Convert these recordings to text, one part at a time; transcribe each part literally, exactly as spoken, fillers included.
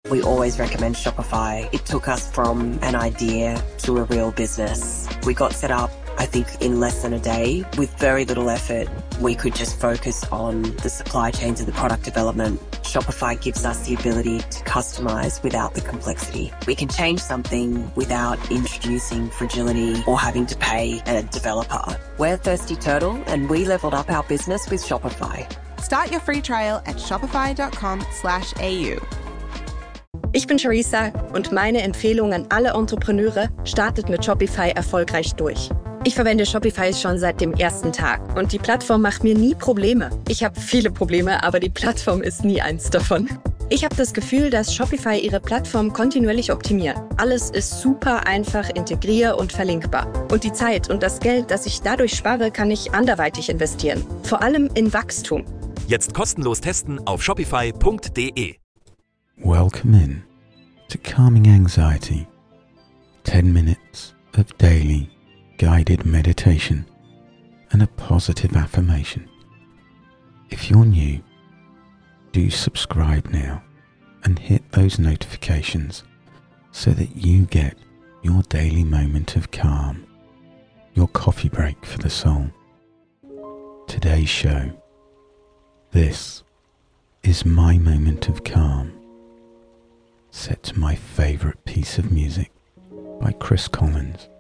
We always recommend Shopify. It took us from an idea to a real business. We got set up, I think, in less than a day. With very little effort, we could just focus on the supply chains and the product development. Shopify gives us the ability to customize without the complexity. We can change something without introducing fragility or having to pay a developer. We're Thirsty Turtle, and we leveled up our business with Shopify. Start your free trial at shopify.com slash AU. Ich bin Charissa und meine Empfehlung an alle Entrepreneure: startet mit Shopify erfolgreich durch. Ich verwende Shopify schon seit dem ersten Tag und die Plattform macht mir nie Probleme. Ich habe viele Probleme, aber die Plattform ist nie eins davon. Ich habe das Gefühl, dass Shopify ihre Plattform kontinuierlich optimiert. Alles ist super einfach integrier- und verlinkbar. Und die Zeit und das Geld, das ich dadurch spare, kann ich anderweitig investieren. Vor allem in Wachstum. Jetzt kostenlos testen auf shopify punkt de. Welcome in to Calming Anxiety. ten minutes of daily guided meditation and a positive affirmation. If you're new, do subscribe now and hit those notifications so that you get your daily moment of calm, your coffee break for the soul. Today's show. This is my moment of calm, set to my favourite piece of music by Chris Collins.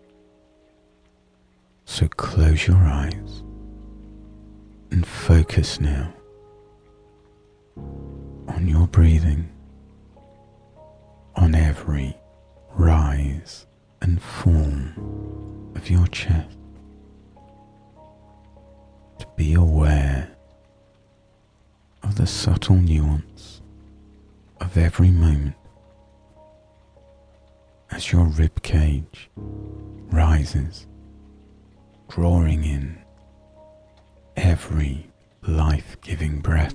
So close your eyes and focus now on your breathing, on every rise and fall of your chest. To be aware of the subtle nuance of every moment as your rib cage rises, drawing in every life-giving breath,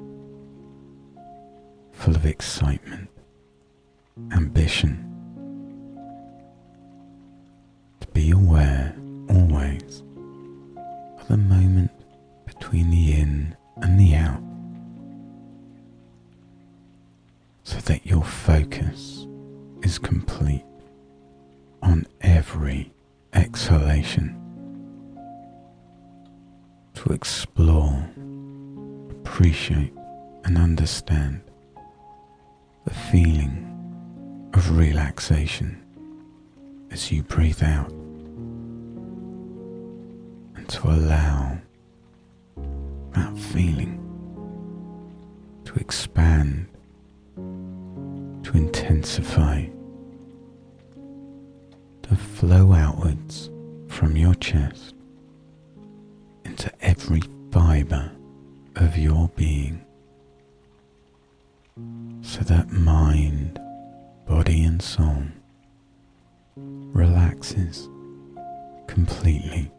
full of excitement, ambition. To be aware always of the moment between the in and the out, so that your focus is complete on every exhalation. To explore, appreciate and understand the feeling of relaxation as you breathe out, and to allow that feeling to expand, to intensify, to flow outwards from your chest into every fibre of your being, so that mind, body and soul relaxes completely,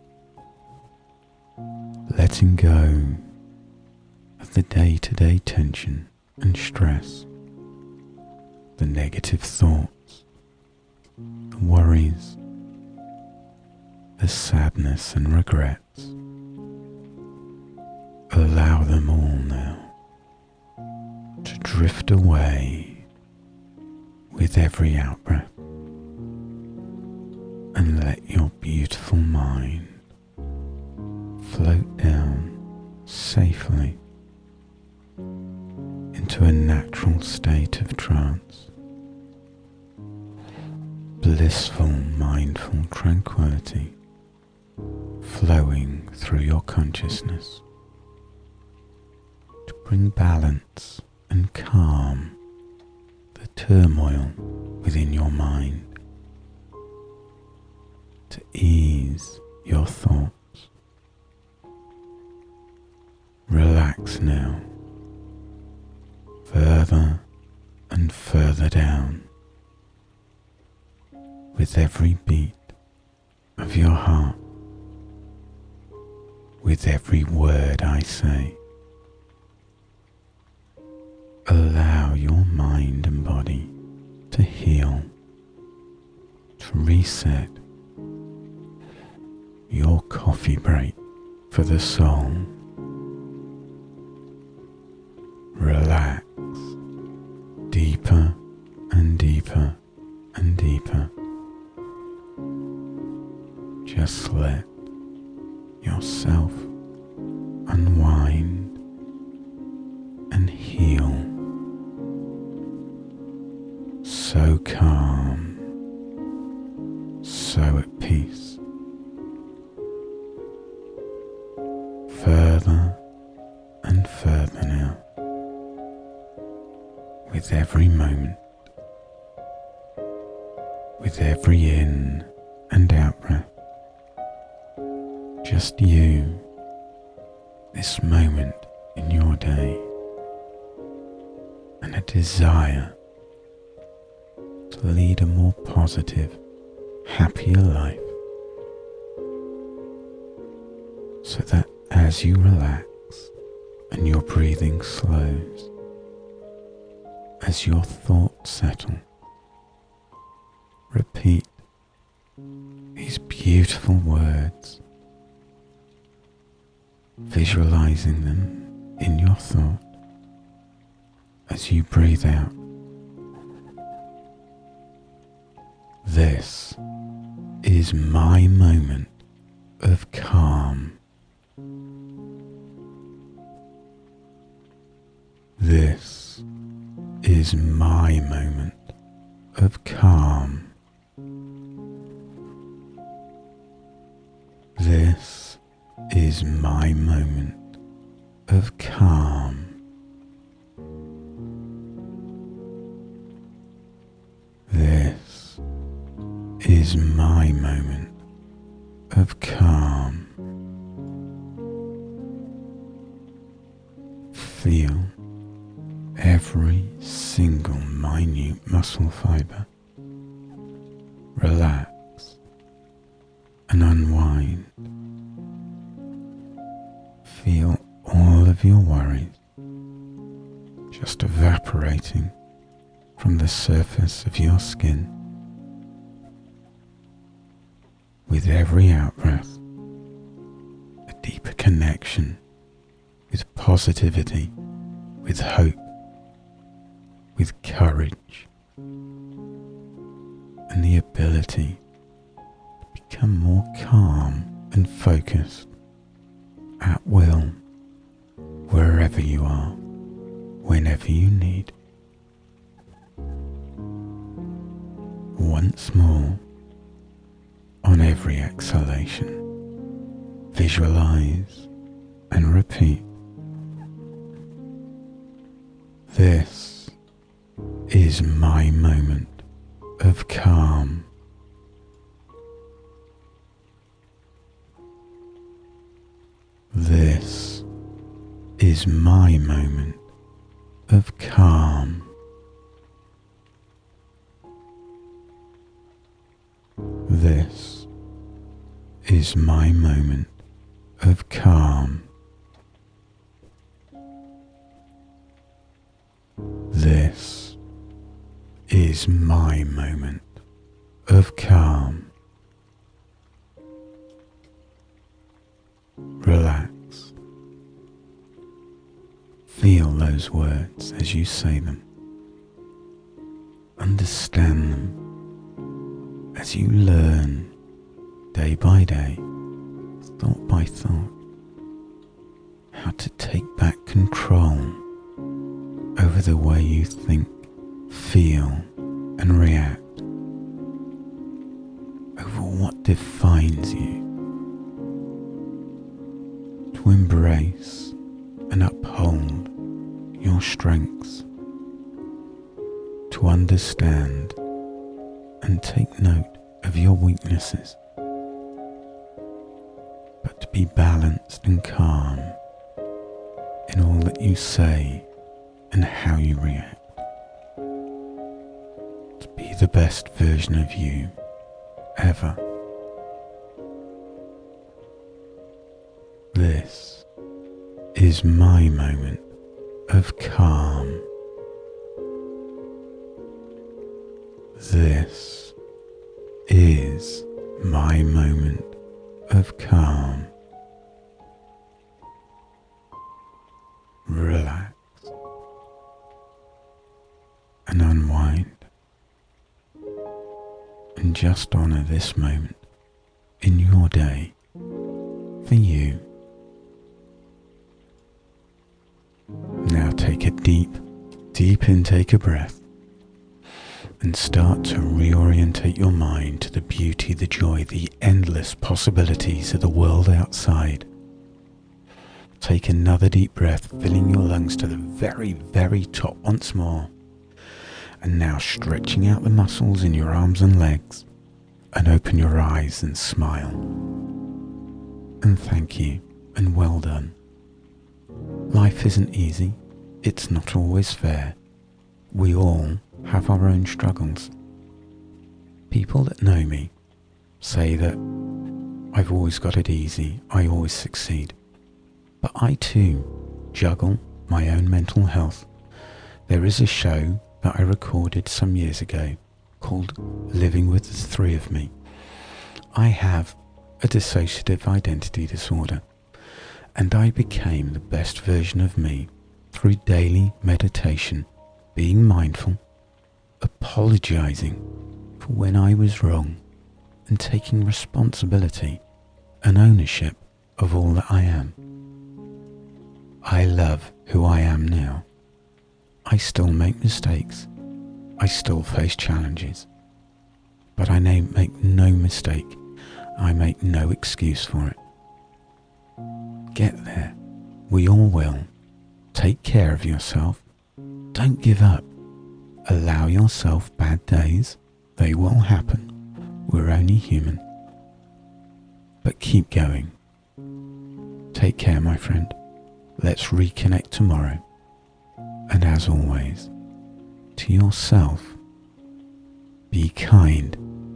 letting go of the day-to-day tension and stress, the negative thoughts, the worries, the sadness and regrets. Allow them all now to drift away with every out-breath, and let your beautiful mind float down safely into a natural state of trance, blissful mindful tranquility flowing through your consciousness to bring balance and calm the turmoil within your mind, to ease your thoughts. Relax now, further and further down, with every beat of your heart, with every word I say. Allow your mind and body to heal, to reset, your coffee break for the soul. Relax deeper deeper. Just let yourself unwind and heal. So calm, so at peace. Further and further now, with every moment, with every in and out breath. Just you, this moment in your day, and a desire to lead a more positive, happier life, so that as you relax and your breathing slows, as your thoughts settle, repeat these beautiful words, visualizing them in your thought as you breathe out. This is my moment of calm. This is my moment of calm. This is my moment of calm. This is my moment of calm. Feel every single minute muscle fiber relax and unwind. Feel all of your worries just evaporating from the surface of your skin. With every out-breath, a deeper connection with positivity, with hope, with courage, and the ability to become more calm and focused at will, wherever you are, whenever you need. Once more, on every exhalation, visualize and repeat. This is my moment of calm. This is my moment of calm. This is my moment of calm. This is my moment of calm. Relax. Feel those words as you say them. Understand them as you learn day by day, thought by thought, how to take back control over the way you think, feel, and react, over what defines you, to embrace and uphold your strengths, to understand and take note of your weaknesses, but to be balanced and calm in all that you say and how you react, to be the best version of you ever. This is my moment of calm. This is my moment of calm. Relax and unwind. and just honor this moment in your day for you. Now take a deep, deep intake of breath and start to reorientate your mind to the beauty, the joy, the endless possibilities of the world outside. Take another deep breath, filling your lungs to the very, very top once more. And now stretching out the muscles in your arms and legs, and open your eyes and smile. And thank you, and well done. Life isn't easy. It's not always fair. We all have our own struggles. People that know me say that I've always got it easy, I always succeed. But I too juggle my own mental health. There is a show that I recorded some years ago called Living with the Three of Me. I have a dissociative identity disorder, and I became the best version of me through daily meditation, being mindful, apologizing for when I was wrong, and taking responsibility and ownership of all that I am. I love who I am now. I still make mistakes. I still face challenges. But I make no mistake. I make no excuse for it. Get there. We all will. Take care of yourself. Don't give up. Allow yourself bad days. They will happen. We're only human. But keep going. Take care, my friend. Let's reconnect tomorrow. And as always, to yourself, be kind.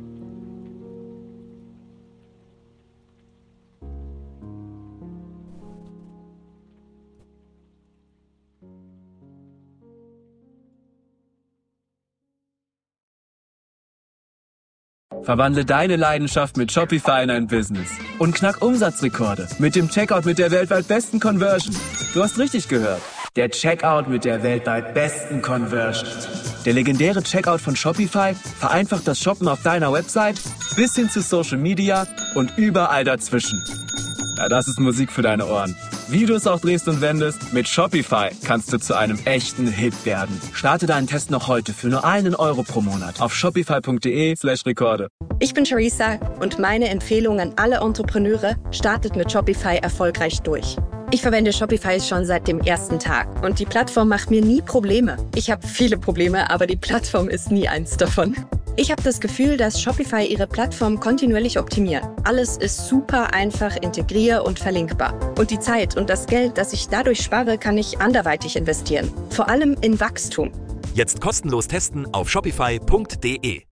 Verwandle deine Leidenschaft mit Shopify in ein Business und knack Umsatzrekorde mit dem Checkout mit der weltweit besten Conversion. Du hast richtig gehört. Der Checkout mit der weltweit besten Conversion. Der legendäre Checkout von Shopify vereinfacht das Shoppen auf deiner Website bis hin zu Social Media und überall dazwischen. Ja, das ist Musik für deine Ohren. Wie du es auch drehst und wendest, mit Shopify kannst du zu einem echten Hit werden. Starte deinen Test noch heute für nur einen Euro pro Monat auf shopify.de slash Rekorde. Ich bin Charissa und meine Empfehlung an alle Entrepreneure: startet mit Shopify erfolgreich durch. Ich verwende Shopify schon seit dem ersten Tag und die Plattform macht mir nie Probleme. Ich habe viele Probleme, aber die Plattform ist nie eins davon. Ich habe das Gefühl, dass Shopify ihre Plattform kontinuierlich optimiert. Alles ist super einfach integrier- und verlinkbar. Und die Zeit und das Geld, das ich dadurch spare, kann ich anderweitig investieren. Vor allem in Wachstum. Jetzt kostenlos testen auf shopify punkt de.